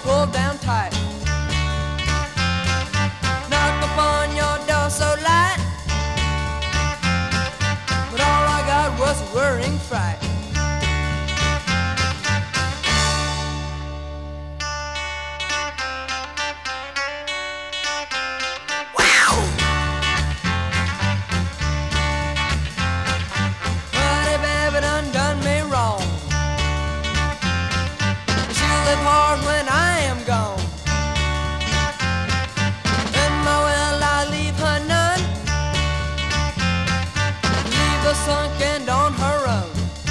pulled down tight. Knock upon your door so light, but all I got was a whirring fright. Hard when I am gone. In my will I leave her none, leave her sunk and on her own.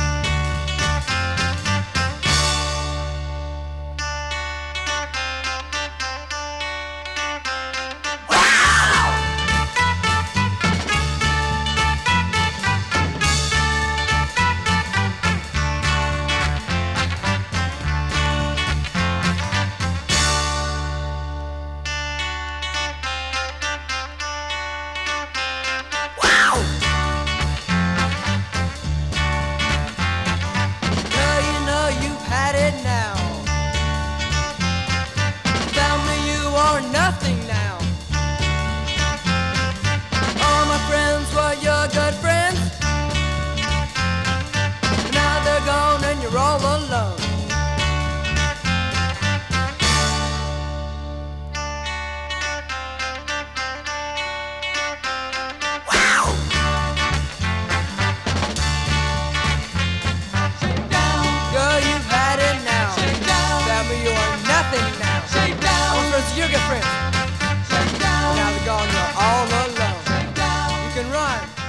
Nothing now. All my friends were your good friends. Now they're gone and you're all alone. Wow! Shake down. Girl, you've had it now. Shake down. Tell me you're nothing now. Shake down. All my friends are your good friends. Now they're gone, you're all alone. You can run.